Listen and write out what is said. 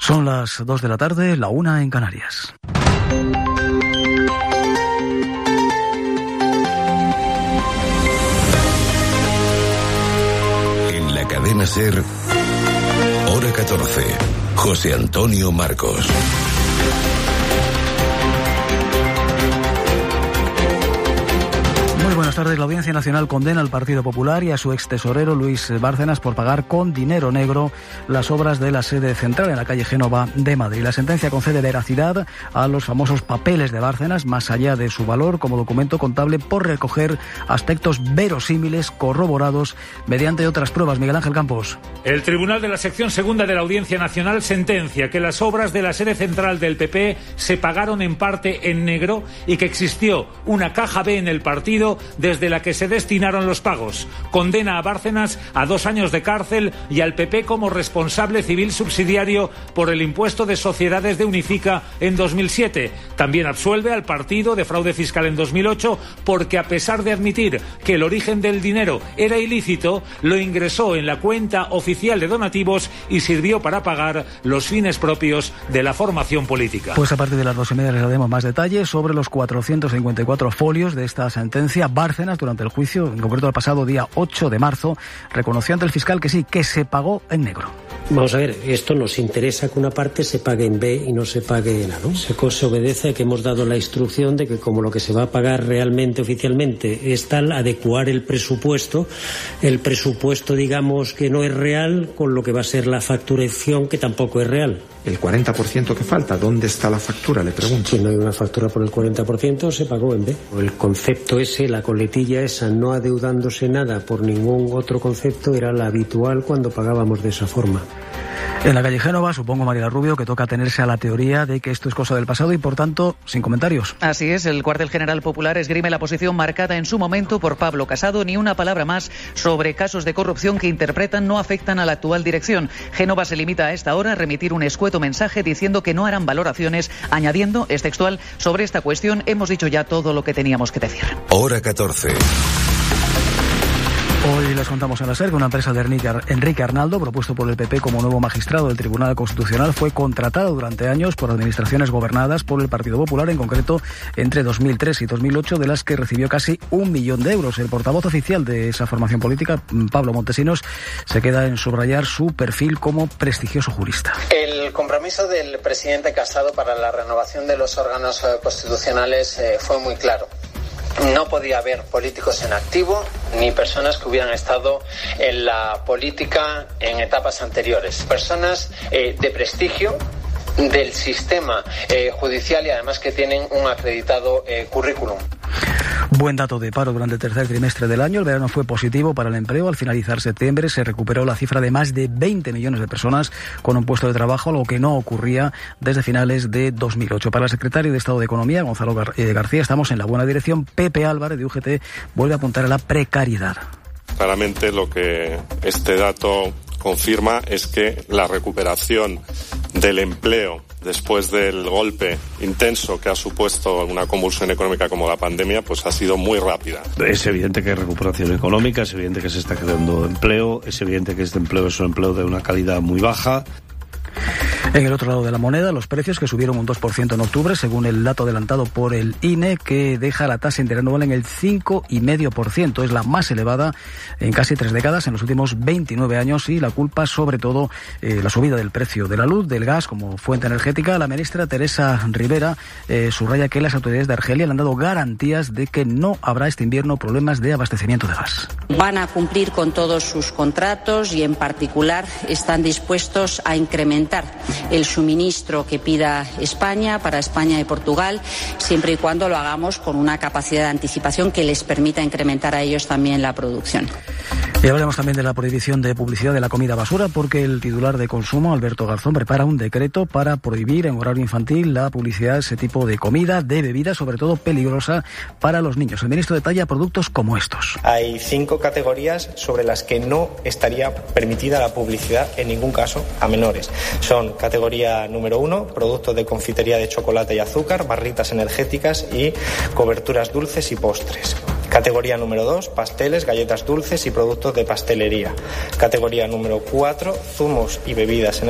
Son las 2 de la tarde, la 1 en Canarias. En la cadena SER, hora 14, José Antonio Marcos. Buenas tardes. La Audiencia Nacional condena al Partido Popular y a su extesorero Luis Bárcenas por pagar con dinero negro las obras de la sede central en la calle Génova de Madrid. La sentencia concede veracidad a los famosos papeles de Bárcenas, más allá de su valor como documento contable, por recoger aspectos verosímiles corroborados mediante otras pruebas. Miguel Ángel Campos. El Tribunal de la Sección Segunda de la Audiencia Nacional sentencia que las obras de la sede central del PP se pagaron en parte en negro y que existió una caja B en el partido desde la que se destinaron los pagos. Condena a Bárcenas a 2 años de cárcel y al PP como responsable civil subsidiario por el impuesto de sociedades de Unifica en 2007. También absuelve al partido de fraude fiscal en 2008 porque, a pesar de admitir que el origen del dinero era ilícito, lo ingresó en la cuenta oficial de donativos y sirvió para pagar los fines propios de la formación política. Pues a partir de las 2:30 les daremos más detalles sobre los 454 folios de esta sentencia. Bárcenas, durante el juicio, en concreto el pasado día 8 de marzo, reconoció ante el fiscal que sí, que se pagó en negro. Vamos a ver, esto nos interesa que una parte se pague en B y no se pague en A, ¿no? Se obedece a que hemos dado la instrucción de que, como lo que se va a pagar realmente, oficialmente, es tal, adecuar el presupuesto, digamos, que no es real, con lo que va a ser la facturación, que tampoco es real. El 40% que falta, ¿dónde está la factura? Le pregunto. Si no hay una factura por el 40%, se pagó en B. El concepto ese, la coletilla esa, no adeudándose nada por ningún otro concepto, era la habitual cuando pagábamos de esa forma. En la calle Génova, supongo, Mariela Rubio, que toca atenerse a la teoría de que esto es cosa del pasado y, por tanto, sin comentarios. Así es, el cuartel general popular esgrime la posición marcada en su momento por Pablo Casado. Ni una palabra más sobre casos de corrupción que interpretan no afectan a la actual dirección. Génova se limita a esta hora a remitir un escueto mensaje diciendo que no harán valoraciones, añadiendo, es textual, sobre esta cuestión hemos dicho ya todo lo que teníamos que decir. Hora 14. Hoy les contamos en la SER que una empresa de Enrique Arnaldo, propuesto por el PP como nuevo magistrado del Tribunal Constitucional, fue contratada durante años por administraciones gobernadas por el Partido Popular, en concreto entre 2003 y 2008, de las que recibió casi 1 millón de euros. El portavoz oficial de esa formación política, Pablo Montesinos, se queda en subrayar su perfil como prestigioso jurista. El compromiso del presidente Casado para la renovación de los órganos constitucionales fue muy claro. No podía haber políticos en activo ni personas que hubieran estado en la política en etapas anteriores. Personas de prestigio del sistema judicial y además que tienen un acreditado currículum. Buen dato de paro durante el tercer trimestre del año. El verano fue positivo para el empleo. Al finalizar septiembre se recuperó la cifra de más de 20 millones de personas con un puesto de trabajo, algo que no ocurría desde finales de 2008. Para el secretario de Estado de Economía, Gonzalo García, estamos en la buena dirección. Pepe Álvarez, de UGT, vuelve a apuntar a la precariedad. Claramente lo que este dato confirma es que la recuperación del empleo después del golpe intenso que ha supuesto una convulsión económica como la pandemia, pues ha sido muy rápida. Es evidente que hay recuperación económica, es evidente que se está creando empleo, es evidente que este empleo es un empleo de una calidad muy baja. En el otro lado de la moneda, los precios que subieron un 2% en octubre, según el dato adelantado por el INE, que deja la tasa interanual en el 5,5%. Es la más elevada en casi 3 décadas, en los últimos 29 años, y la culpa, sobre todo, la subida del precio de la luz, del gas como fuente energética. La ministra Teresa Rivera subraya que las autoridades de Argelia le han dado garantías de que no habrá este invierno problemas de abastecimiento de gas. Van a cumplir con todos sus contratos y, en particular, están dispuestos a incrementar el suministro que pida España para España y Portugal, siempre y cuando lo hagamos con una capacidad de anticipación que les permita incrementar a ellos también la producción. Y hablaremos también de la prohibición de publicidad de la comida basura, porque el titular de Consumo, Alberto Garzón, prepara un decreto para prohibir en horario infantil la publicidad de ese tipo de comida, de bebida, sobre todo peligrosa para los niños. El ministro detalla productos como estos. Hay 5 categorías sobre las que no estaría permitida la publicidad en ningún caso a menores. Son categoría número 1, productos de confitería de chocolate y azúcar, barritas energéticas y coberturas dulces y postres. Categoría número 2, pasteles, galletas dulces y productos de pastelería. Categoría número 4, zumos y bebidas